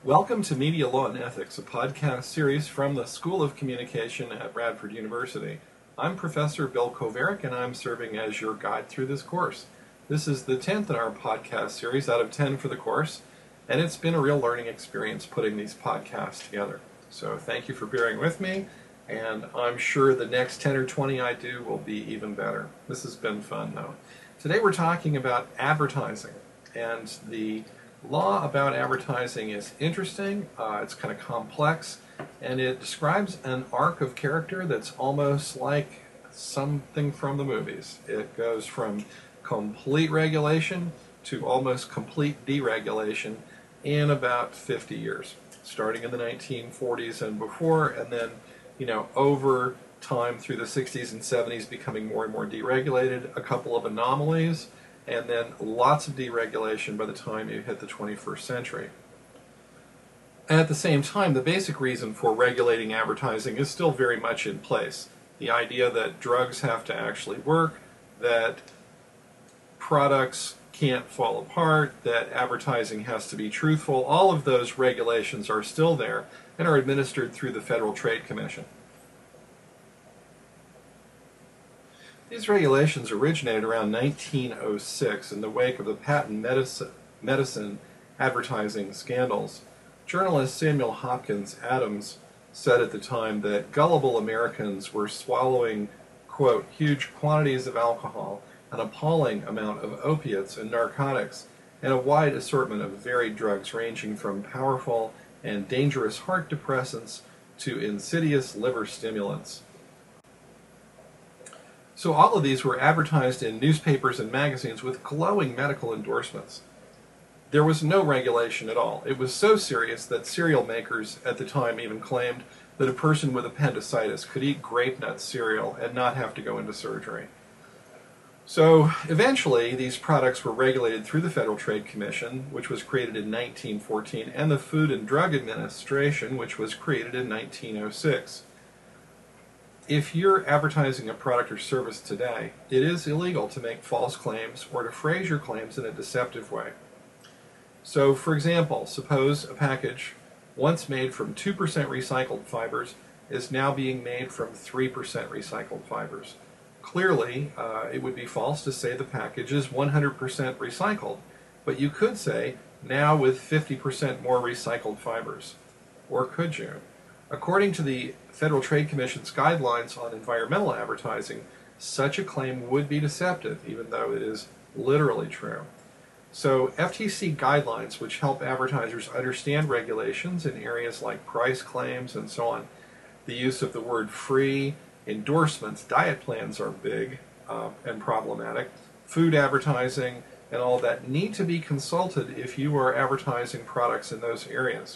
Welcome to Media Law and Ethics, a podcast series from the School of Communication at Radford University. I'm Professor Bill Koverick, and I'm serving as your guide through this course. This is the 10th in our podcast series out of 10 for the course, and it's been a real learning experience putting these podcasts together. So thank you for bearing with me, and I'm sure the next 10 or 20 I do will be even better. This has been fun, though. Today we're talking about advertising, and the law about advertising is interesting, it's kind of complex, and it describes an arc of character that's almost like something from the movies. It goes from complete regulation to almost complete deregulation in about 50 years, starting in the 1940s and before, and then, over time through the 60s and 70s becoming more and more deregulated, a couple of anomalies, and then lots of deregulation by the time you hit the 21st century. At the same time, the basic reason for regulating advertising is still very much in place. The idea that drugs have to actually work, that products can't fall apart, that advertising has to be truthful, all of those regulations are still there and are administered through the Federal Trade Commission. These regulations originated around 1906 in the wake of the patent medicine advertising scandals. Journalist Samuel Hopkins Adams said at the time that gullible Americans were swallowing, quote, huge quantities of alcohol, an appalling amount of opiates and narcotics, and a wide assortment of varied drugs ranging from powerful and dangerous heart depressants to insidious liver stimulants. So all of these were advertised in newspapers and magazines with glowing medical endorsements. There was no regulation at all. It was so serious that cereal makers at the time even claimed that a person with appendicitis could eat grape nut cereal and not have to go into surgery. So eventually these products were regulated through the Federal Trade Commission, which was created in 1914, and the Food and Drug Administration, which was created in 1906. If you're advertising a product or service today, it is illegal to make false claims or to phrase your claims in a deceptive way. So, for example, suppose a package once made from 2% recycled fibers is now being made from 3% recycled fibers. Clearly, it would be false to say the package is 100% recycled, but you could say, now with 50% more recycled fibers. Or could you? According to the Federal Trade Commission's guidelines on environmental advertising, such a claim would be deceptive, even though it is literally true. So FTC guidelines, which help advertisers understand regulations in areas like price claims and so on, the use of the word free, endorsements, diet plans are big and problematic, food advertising, and all that need to be consulted if you are advertising products in those areas.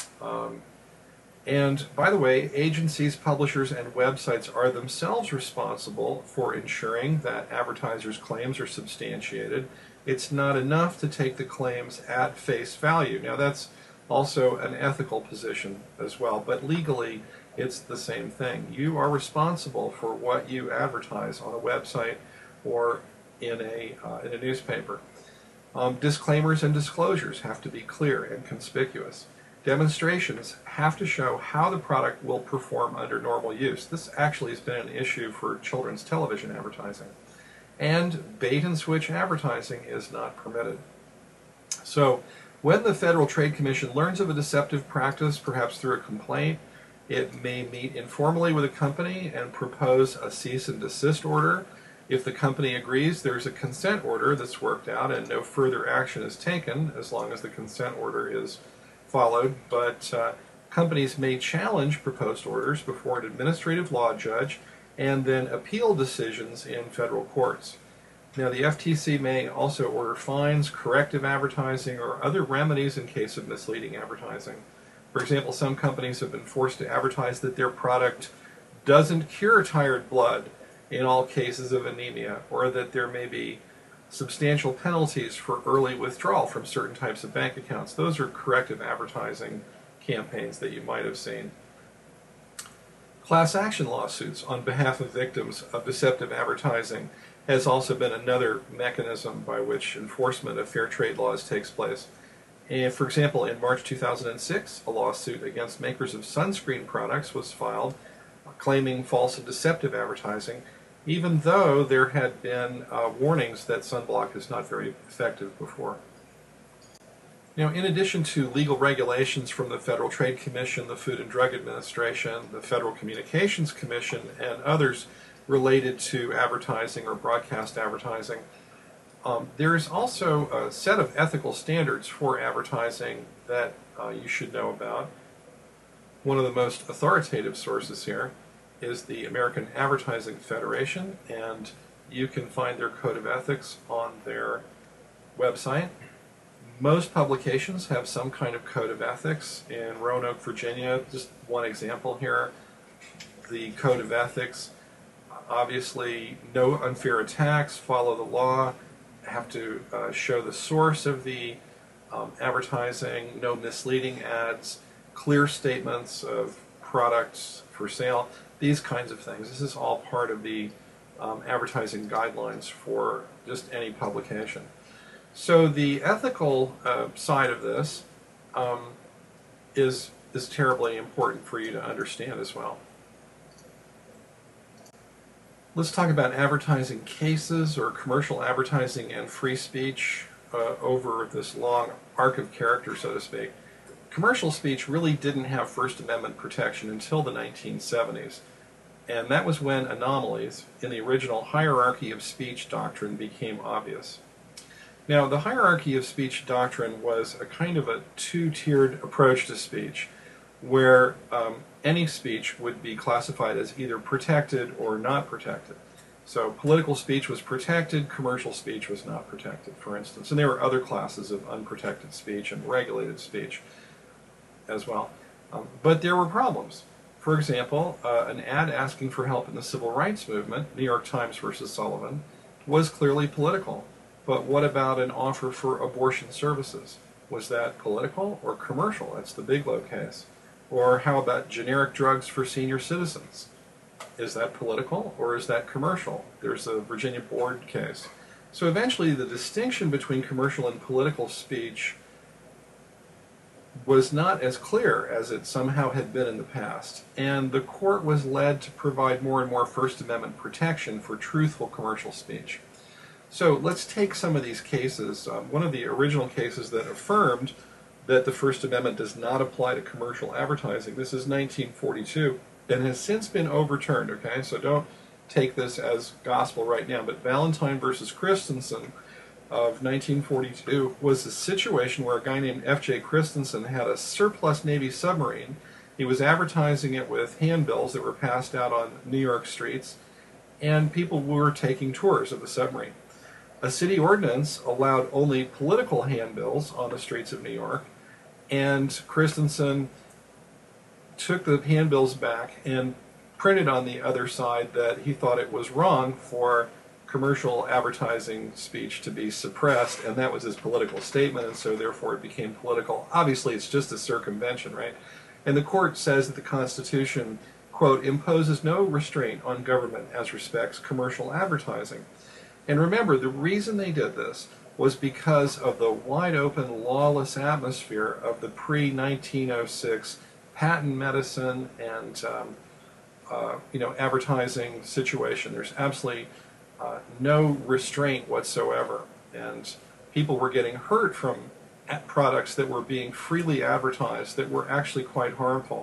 And by the way, agencies, publishers, and websites are themselves responsible for ensuring that advertisers' claims are substantiated. It's not enough to take the claims at face value. Now that's also an ethical position as well, but legally it's the same thing. You are responsible for what you advertise on a website or in a newspaper. Disclaimers and disclosures have to be clear and conspicuous. Demonstrations have to show how the product will perform under normal use. This actually has been an issue for children's television advertising. And bait and switch advertising is not permitted. So when the Federal Trade Commission learns of a deceptive practice, perhaps through a complaint, it may meet informally with a company and propose a cease and desist order. If the company agrees, there's a consent order that's worked out and no further action is taken as long as the consent order is followed, but companies may challenge proposed orders before an administrative law judge and then appeal decisions in federal courts. Now, the FTC may also order fines, corrective advertising, or other remedies in case of misleading advertising. For example, some companies have been forced to advertise that their product doesn't cure tired blood in all cases of anemia, or that there may be substantial penalties for early withdrawal from certain types of bank accounts. Those are corrective advertising campaigns that you might have seen. Class action lawsuits on behalf of victims of deceptive advertising has also been another mechanism by which enforcement of fair trade laws takes place. And for example, in March 2006, a lawsuit against makers of sunscreen products was filed claiming false and deceptive advertising, even though there had been warnings that sunblock is not very effective before. Now, in addition to legal regulations from the Federal Trade Commission, the Food and Drug Administration, the Federal Communications Commission, and others related to advertising or broadcast advertising, there is also a set of ethical standards for advertising that you should know about. One of the most authoritative sources here is the American Advertising Federation, and you can find their code of ethics on their website. Most publications have some kind of code of ethics. In Roanoke, Virginia, just one example here, the code of ethics, obviously no unfair attacks, follow the law, have to show the source of the advertising, no misleading ads, clear statements of products for sale, these kinds of things. This is all part of the advertising guidelines for just any publication. So the ethical side of this is terribly important for you to understand as well. Let's talk about advertising cases or commercial advertising and free speech over this long arc of character, so to speak. Commercial speech really didn't have First Amendment protection until the 1970s, and that was when anomalies in the original hierarchy of speech doctrine became obvious. Now, the hierarchy of speech doctrine was a kind of a two-tiered approach to speech, where any speech would be classified as either protected or not protected. So political speech was protected, commercial speech was not protected, for instance. And there were other classes of unprotected speech and regulated speech as well. But there were problems. For example, an ad asking for help in the civil rights movement, New York Times versus Sullivan, was clearly political. But what about an offer for abortion services? Was that political or commercial? That's the Bigelow case. Or how about generic drugs for senior citizens? Is that political or is that commercial? There's a Virginia Board case. So eventually the distinction between commercial and political speech was not as clear as it somehow had been in the past, and the court was led to provide more and more First Amendment protection for truthful commercial speech. So let's take some of these cases. One of the original cases that affirmed that the First Amendment does not apply to commercial advertising, this is 1942, and has since been overturned, okay? So don't take this as gospel right now, but Valentine versus Christensen of 1942 was a situation where a guy named F.J. Christensen had a surplus Navy submarine. He was advertising it with handbills that were passed out on New York streets, and people were taking tours of the submarine. A city ordinance allowed only political handbills on the streets of New York, and Christensen took the handbills back and printed on the other side that he thought it was wrong for commercial advertising speech to be suppressed, and that was his political statement, and so therefore it became political. Obviously, it's just a circumvention, right? And the court says that the Constitution, quote, imposes no restraint on government as respects commercial advertising. And remember, the reason they did this was because of the wide-open, lawless atmosphere of the pre-1906 patent medicine and advertising situation. There's absolutely no restraint whatsoever, and people were getting hurt from products that were being freely advertised that were actually quite harmful.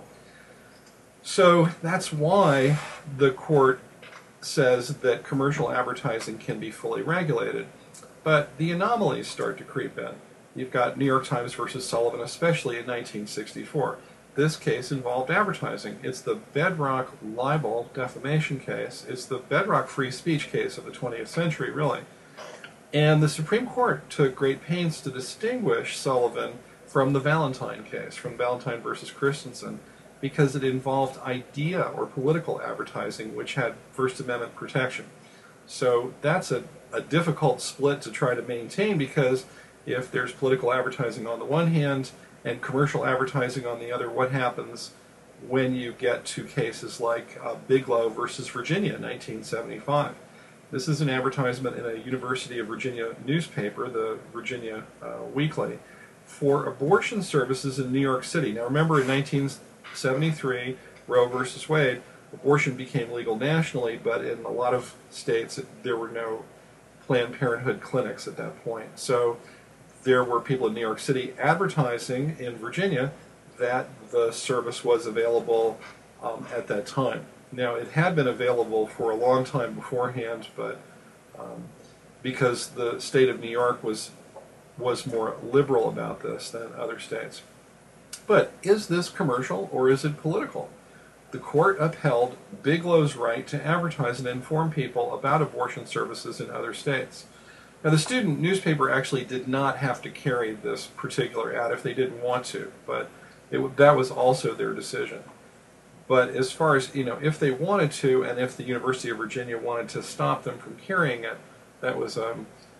So that's why the court says that commercial advertising can be fully regulated. But the anomalies start to creep in. You've got New York Times versus Sullivan, especially in 1964. This case involved advertising. It's the bedrock libel defamation case. It's the bedrock free speech case of the 20th century, really. And the Supreme Court took great pains to distinguish Sullivan from the Valentine case, from Valentine versus Christensen, because it involved idea or political advertising, which had First Amendment protection. So that's a difficult split to try to maintain, because if there's political advertising on the one hand and commercial advertising on the other, what happens when you get to cases like Bigelow versus Virginia, 1975? This is an advertisement in a University of Virginia newspaper, the Virginia Weekly, for abortion services in New York City. Now remember, in 1973, Roe versus Wade, abortion became legal nationally, but in a lot of states there were no Planned Parenthood clinics at that point. So there were people in New York City advertising in Virginia that the service was available at that time. Now, it had been available for a long time beforehand, but because the state of New York was more liberal about this than other states. But is this commercial or is it political? The court upheld Bigelow's right to advertise and inform people about abortion services in other states. Now, the student newspaper actually did not have to carry this particular ad if they didn't want to, but that was also their decision. But as far as, if they wanted to, and if the University of Virginia wanted to stop them from carrying it, that was a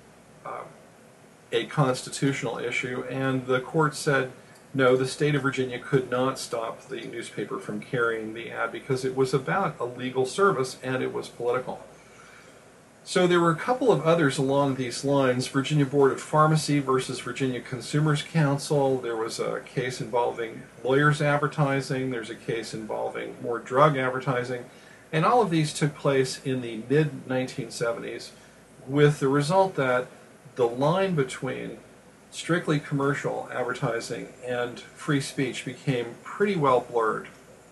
constitutional issue, and the court said, no, the state of Virginia could not stop the newspaper from carrying the ad because it was about a legal service and it was political. So there were a couple of others along these lines. Virginia Board of Pharmacy versus Virginia Consumers Council. There was a case involving lawyers advertising. There's a case involving more drug advertising. And all of these took place in the mid-1970s with the result that the line between strictly commercial advertising and free speech became pretty well blurred.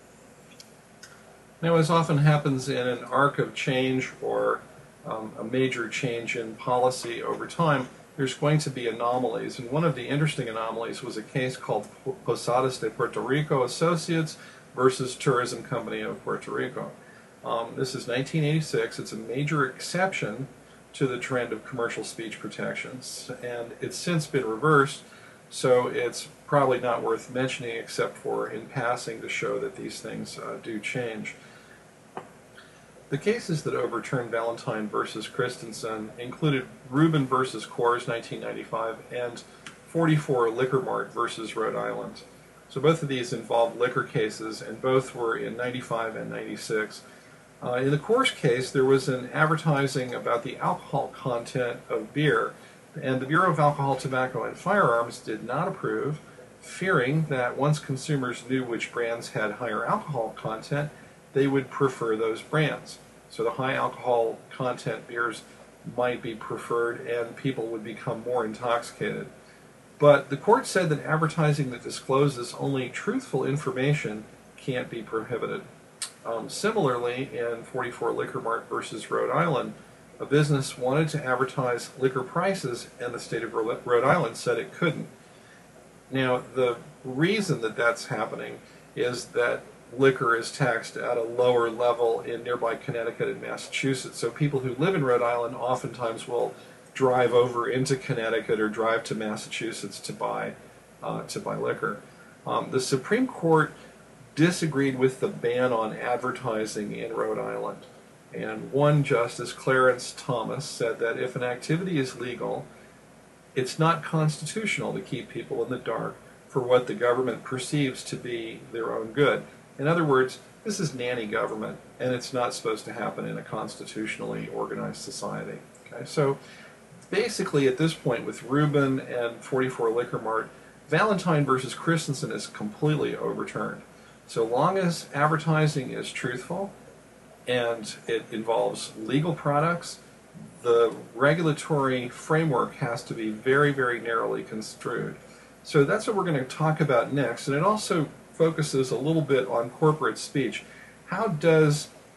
Now, as often happens in an arc of change or a major change in policy over time, there's going to be anomalies. And one of the interesting anomalies was a case called Posadas de Puerto Rico Associates versus Tourism Company of Puerto Rico. This is 1986. It's a major exception to the trend of commercial speech protections, and it's since been reversed, so it's probably not worth mentioning except for in passing to show that these things do change. The cases that overturned Valentine versus Christensen included Rubin versus Coors 1995 and 44 Liquor Mart versus Rhode Island. So both of these involved liquor cases, and both were in 95 and 96. In the Coors case, there was an advertising about the alcohol content of beer, and the Bureau of Alcohol, Tobacco, and Firearms did not approve, fearing that once consumers knew which brands had higher alcohol content, they would prefer those brands. So the high alcohol content beers might be preferred, and people would become more intoxicated. But the court said that advertising that discloses only truthful information can't be prohibited. Similarly, in 44 Liquor Mart versus Rhode Island, a business wanted to advertise liquor prices, and the state of Rhode Island said it couldn't. Now, the reason that that's happening is that liquor is taxed at a lower level in nearby Connecticut and Massachusetts. So people who live in Rhode Island oftentimes will drive over into Connecticut or drive to Massachusetts to buy liquor. The Supreme Court disagreed with the ban on advertising in Rhode Island. And one Justice, Clarence Thomas, said that if an activity is legal, it's not constitutional to keep people in the dark for what the government perceives to be their own good. In other words, this is nanny government, and it's not supposed to happen in a constitutionally organized society. Okay? So basically at this point with Rubin and 44 Liquor Mart, Valentine versus Christensen is completely overturned. So long as advertising is truthful and it involves legal products, the regulatory framework has to be very, very narrowly construed. So that's what we're going to talk about next, and it also focuses a little bit on corporate speech. How do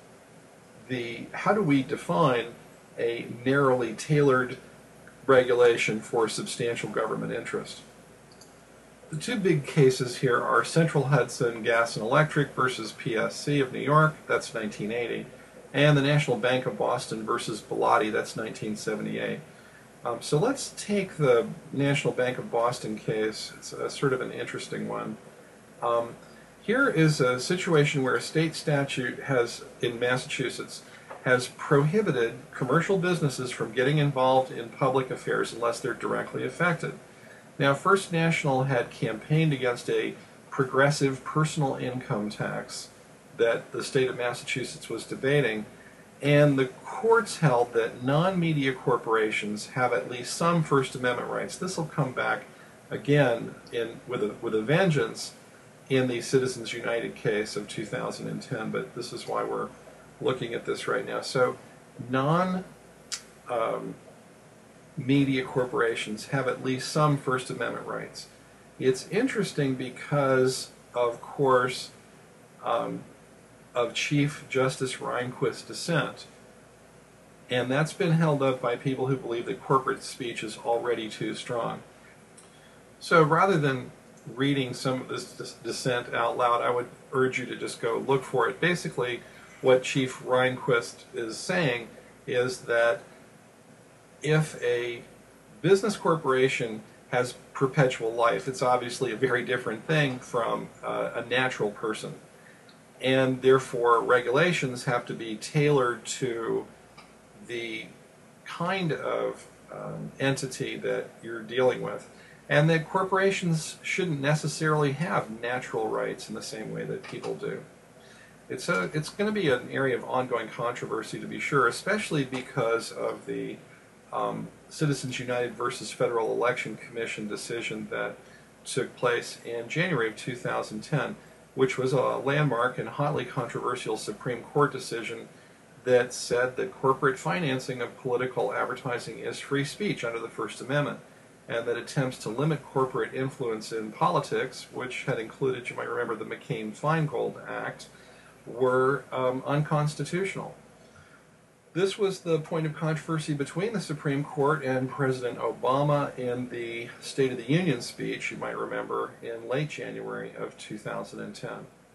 we define a narrowly tailored regulation for substantial government interest? The two big cases here are Central Hudson Gas and Electric versus PSC of New York, that's 1980, and the National Bank of Boston versus Bilotti, that's 1978. So let's take the National Bank of Boston case. It's sort of an interesting one. Here is a situation where a state statute in Massachusetts has prohibited commercial businesses from getting involved in public affairs unless they're directly affected. Now, First National had campaigned against a progressive personal income tax that the state of Massachusetts was debating, and the courts held that non-media corporations have at least some First Amendment rights. This will come back again with a vengeance in the Citizens United case of 2010. But this is why we're looking at this right now. So non media corporations have at least some First Amendment rights. It's interesting because, of course, of Chief Justice Rehnquist's dissent. And that's been held up by people who believe that corporate speech is already too strong. So rather than reading some of this dissent out loud, I would urge you to just go look for it. Basically, what Chief Rehnquist is saying is that if a business corporation has perpetual life, it's obviously a very different thing from a natural person. And therefore, regulations have to be tailored to the kind of entity that you're dealing with. And that corporations shouldn't necessarily have natural rights in the same way that people do. It's going to be an area of ongoing controversy, to be sure, especially because of the Citizens United versus Federal Election Commission decision that took place in January of 2010, which was a landmark and hotly controversial Supreme Court decision that said that corporate financing of political advertising is free speech under the First Amendment, and that attempts to limit corporate influence in politics, which had included, you might remember, the McCain-Feingold Act, were unconstitutional. This was the point of controversy between the Supreme Court and President Obama in the State of the Union speech, you might remember, in late January of 2010.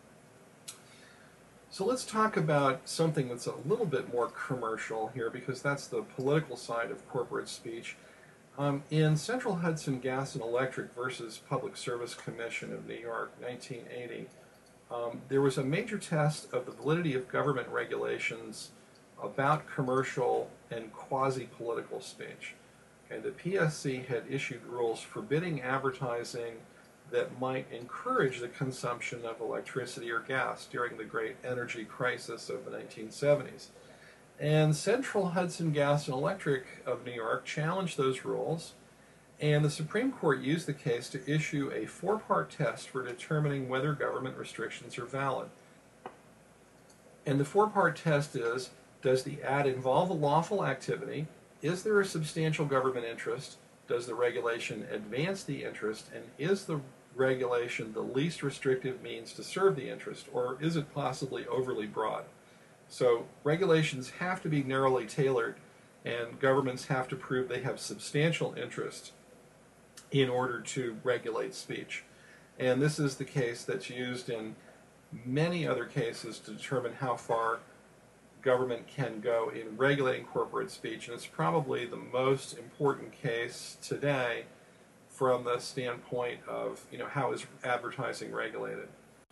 So let's talk about something that's a little bit more commercial here, because that's the political side of corporate speech. In Central Hudson Gas and Electric versus Public Service Commission of New York, 1980, there was a major test of the validity of government regulations about commercial and quasi-political speech. And the PSC had issued rules forbidding advertising that might encourage the consumption of electricity or gas during the great energy crisis of the 1970s. And Central Hudson Gas and Electric of New York challenged those rules, and the Supreme Court used the case to issue a four-part test for determining whether government restrictions are valid. And the four-part test is, does the ad involve a lawful activity? Is there a substantial government interest? Does the regulation advance the interest? And is the regulation the least restrictive means to serve the interest? Or is it possibly overly broad? So regulations have to be narrowly tailored, and governments have to prove they have substantial interest in order to regulate speech. And this is the case that's used in many other cases to determine how far government can go in regulating corporate speech, and it's probably the most important case today from the standpoint of, how is advertising regulated.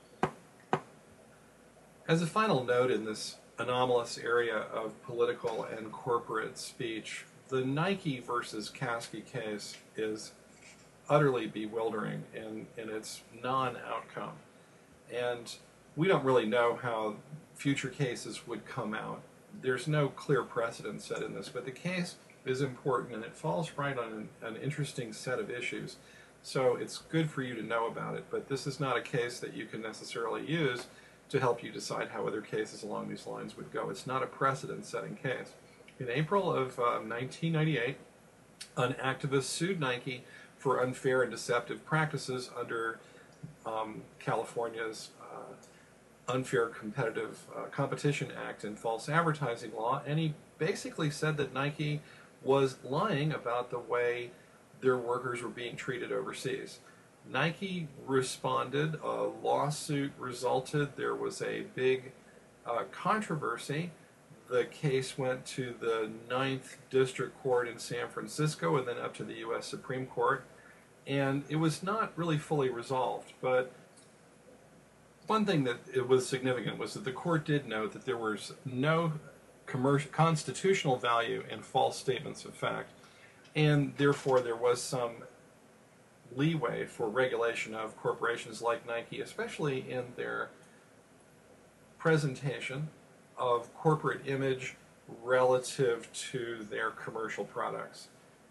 As a final note in this anomalous area of political and corporate speech, the Nike versus Caskey case is utterly bewildering in its non-outcome. And we don't really know how future cases would come out. There's no clear precedent set in this, but the case is important and it falls right on an interesting set of issues. So it's good for you to know about it, but this is not a case that you can necessarily use to help you decide how other cases along these lines would go. It's not a precedent-setting case. In April of 1998, an activist sued Nike for unfair and deceptive practices under California's Unfair Competitive Competition Act and false advertising law, and he basically said that Nike was lying about the way their workers were being treated overseas. Nike responded, a lawsuit resulted, there was a big controversy. The case went to the 9th District Court in San Francisco and then up to the U.S. Supreme Court, and it was not really fully resolved, but one thing that it was significant was that the court did note that there was no constitutional value in false statements of fact, and therefore there was some leeway for regulation of corporations like Nike, especially in their presentation of corporate image relative to their commercial products.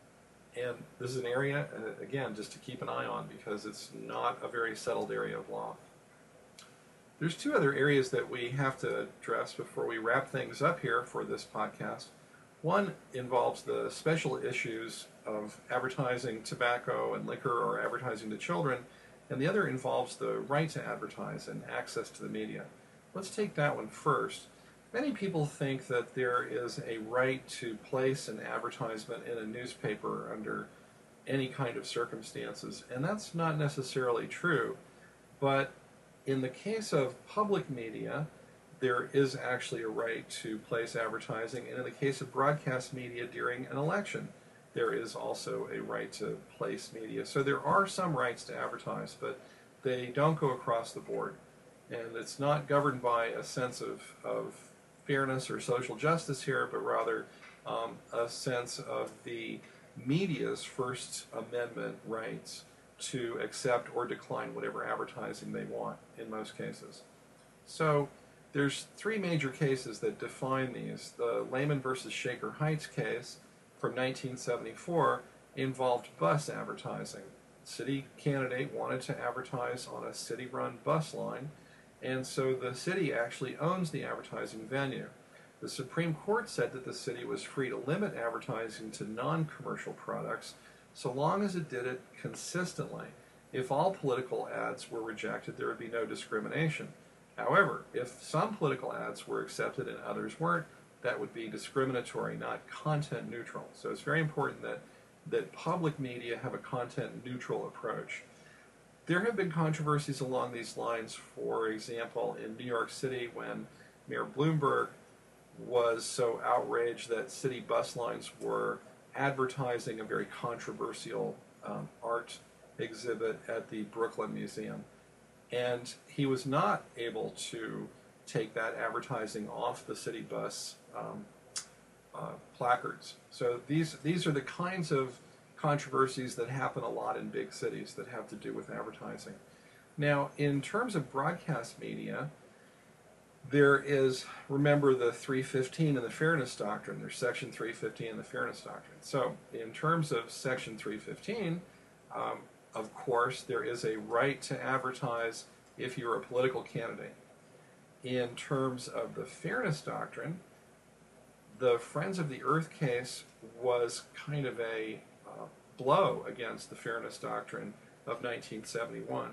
And this is an area, again, just to keep an eye on because it's not a very settled area of law. There's two other areas that we have to address before we wrap things up here for this podcast. One involves the special issues of advertising tobacco and liquor or advertising to children, and the other involves the right to advertise and access to the media. Let's take that one first. Many people think that there is a right to place an advertisement in a newspaper under any kind of circumstances, and that's not necessarily true. But in the case of public media, there is actually a right to place advertising, and in the case of broadcast media during an election, there is also a right to place media. So there are some rights to advertise, but they don't go across the board. And it's not governed by a sense of fairness or social justice here, but rather a sense of the media's First Amendment rights to accept or decline whatever advertising they want in most cases. So there's three major cases that define these. The Lehman versus Shaker Heights case from 1974 involved bus advertising. The city candidate wanted to advertise on a city-run bus line, and so the city actually owns the advertising venue. The Supreme Court said that the city was free to limit advertising to non-commercial products so long as it did it consistently. If all political ads were rejected, there would be no discrimination. However, if some political ads were accepted and others weren't, that would be discriminatory, not content neutral. So it's very important that public media have a content neutral approach. There have been controversies along these lines, for example, in New York City when Mayor Bloomberg was so outraged that city bus lines were advertising a very controversial art exhibit at the Brooklyn Museum. And he was not able to take that advertising off the city bus placards. So these are the kinds of controversies that happen a lot in big cities that have to do with advertising. Now, in terms of broadcast media, there is, remember the 315 in the Fairness Doctrine. There's Section 315 in the Fairness Doctrine. So, in terms of Section 315, of course, there is a right to advertise if you're a political candidate. In terms of the Fairness Doctrine, the Friends of the Earth case was kind of a blow against the Fairness Doctrine of 1971.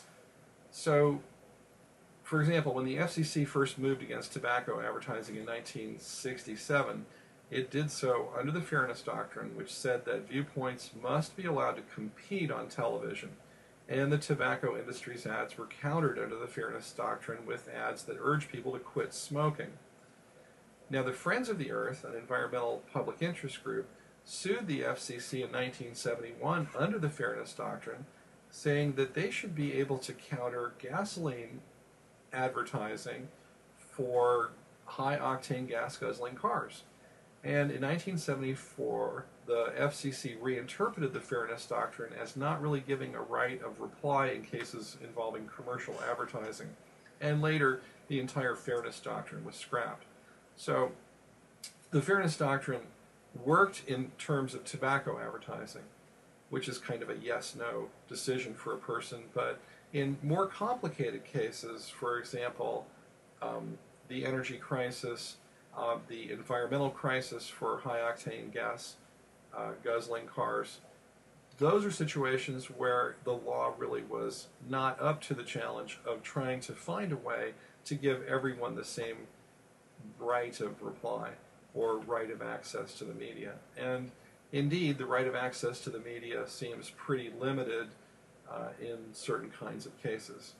So, for example, when the FCC first moved against tobacco advertising in 1967, it did so under the Fairness Doctrine, which said that viewpoints must be allowed to compete on television, and the tobacco industry's ads were countered under the Fairness Doctrine with ads that urged people to quit smoking. Now, the Friends of the Earth, an environmental public interest group, sued the FCC in 1971 under the Fairness Doctrine, saying that they should be able to counter gasoline advertising for high-octane gas-guzzling cars. And in 1974, the FCC reinterpreted the Fairness Doctrine as not really giving a right of reply in cases involving commercial advertising. And later, the entire Fairness Doctrine was scrapped. So, the Fairness Doctrine worked in terms of tobacco advertising, which is kind of a yes-no decision for a person, but in more complicated cases, for example, the energy crisis, the environmental crisis for high-octane gas guzzling cars, those are situations where the law really was not up to the challenge of trying to find a way to give everyone the same right of reply or right of access to the media. And indeed, the right of access to the media seems pretty limited in certain kinds of cases.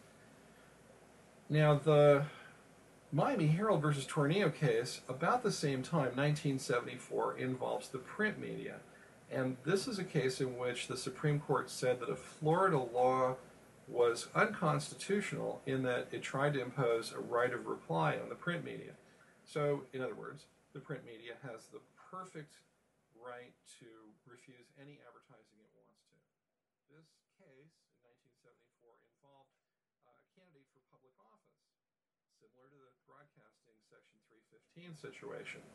Now, the Miami Herald versus Tornillo case, about the same time, 1974, involves the print media. And this is a case in which the Supreme Court said that a Florida law was unconstitutional in that it tried to impose a right of reply on the print media. So, in other words, the print media has the perfect right to refuse any advertising it wants to. This case in 1974 involved a candidate for public office, similar to the broadcasting Section 315 situation.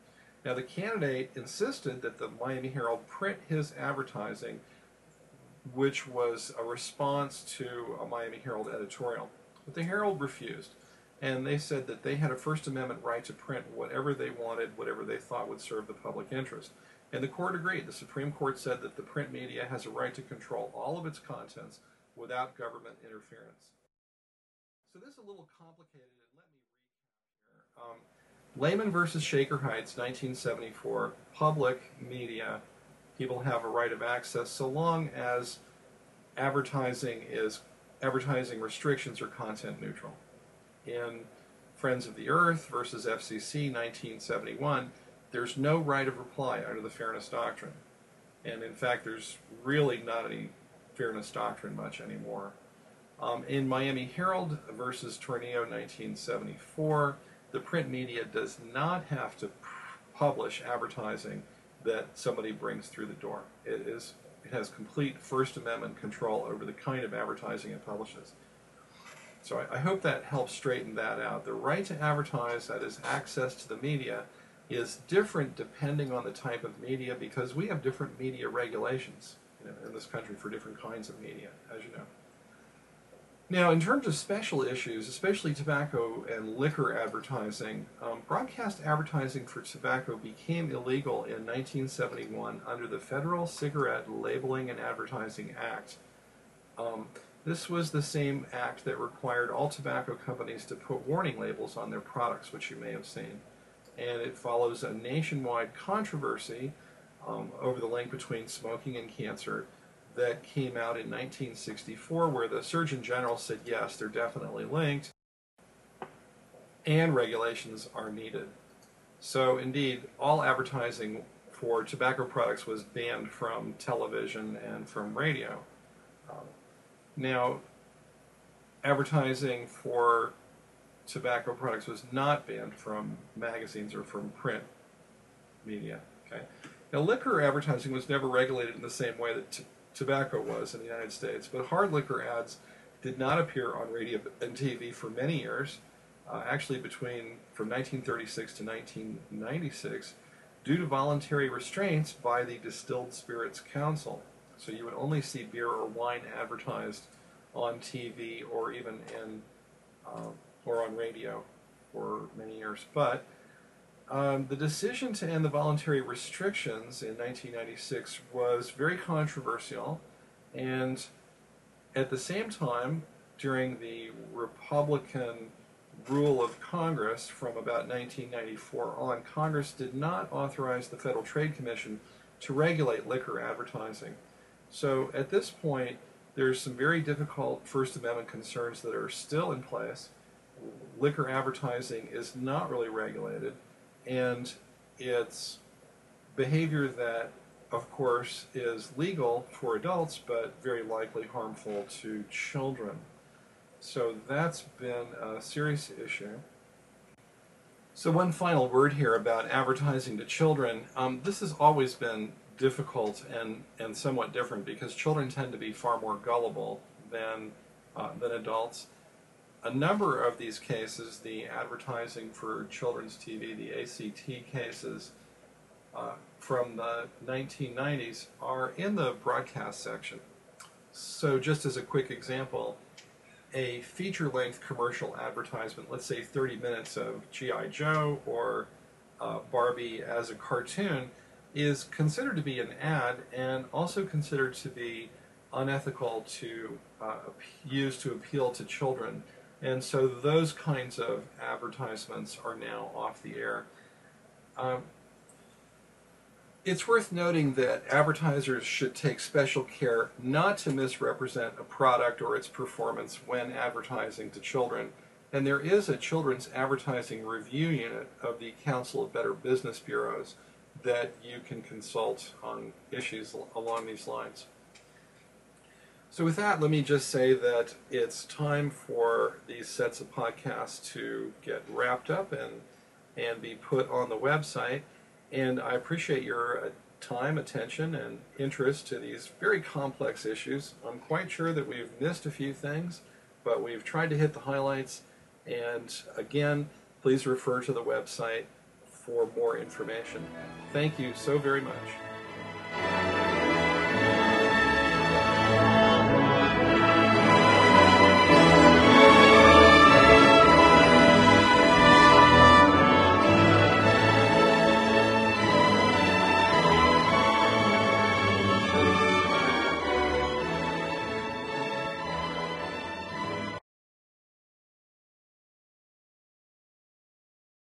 Now, the candidate insisted that the Miami Herald print his advertising, which was a response to a Miami Herald editorial. But the Herald refused, and they said that they had a First Amendment right to print whatever they wanted, whatever they thought would serve the public interest. And the court agreed. The Supreme Court said that the print media has a right to control all of its contents without government interference. So this is a little complicated, and let me recap here. Lehman versus Shaker Heights, 1974, public media, people have a right of access so long as advertising restrictions are content neutral. In Friends of the Earth versus FCC, 1971, there's no right of reply under the Fairness Doctrine. And in fact, there's really not any Fairness Doctrine much anymore. In Miami Herald versus Tornillo, 1974, the print media does not have to publish advertising that somebody brings through the door. It has complete First Amendment control over the kind of advertising it publishes. So I hope that helps straighten that out. The right to advertise, that is access to the media, is different depending on the type of media because we have different media regulations in this country for different kinds of media, as you know. Now, in terms of special issues, especially tobacco and liquor advertising, broadcast advertising for tobacco became illegal in 1971 under the Federal Cigarette Labeling and Advertising Act. This was the same act that required all tobacco companies to put warning labels on their products, which you may have seen. And it follows a nationwide controversy over the link between smoking and cancer that came out in 1964, where the Surgeon General said, yes, they're definitely linked, and regulations are needed. So indeed, all advertising for tobacco products was banned from television and from radio. Now, advertising for tobacco products was not banned from magazines or from print media. Okay. Now, liquor advertising was never regulated in the same way that tobacco was in the United States, but hard liquor ads did not appear on radio and TV for many years, actually from 1936 to 1996, due to voluntary restraints by the Distilled Spirits Council. So you would only see beer or wine advertised on TV or even or on radio for many years. But the decision to end the voluntary restrictions in 1996 was very controversial, and at the same time, during the Republican rule of Congress from about 1994 on, Congress did not authorize the Federal Trade Commission to regulate liquor advertising. So at this point, there's some very difficult First Amendment concerns that are still in place. Liquor advertising is not really regulated, and it's behavior that, of course, is legal for adults, but very likely harmful to children. So that's been a serious issue. So one final word here about advertising to children. This has always been difficult and somewhat different because children tend to be far more gullible than adults. A number of these cases, the advertising for children's TV, the ACT cases from the 1990s, are in the broadcast section. So just as a quick example, a feature-length commercial advertisement, let's say 30 minutes of G.I. Joe or Barbie as a cartoon, is considered to be an ad and also considered to be unethical to use to appeal to children. And so those kinds of advertisements are now off the air. It's worth noting that advertisers should take special care not to misrepresent a product or its performance when advertising to children. And there is a children's advertising review unit of the Council of Better Business Bureaus that you can consult on issues along these lines. So with that, let me just say that it's time for these sets of podcasts to get wrapped up and be put on the website. And I appreciate your time, attention, and interest to these very complex issues. I'm quite sure that we've missed a few things, but we've tried to hit the highlights. And again, please refer to the website for more information. Thank you so very much.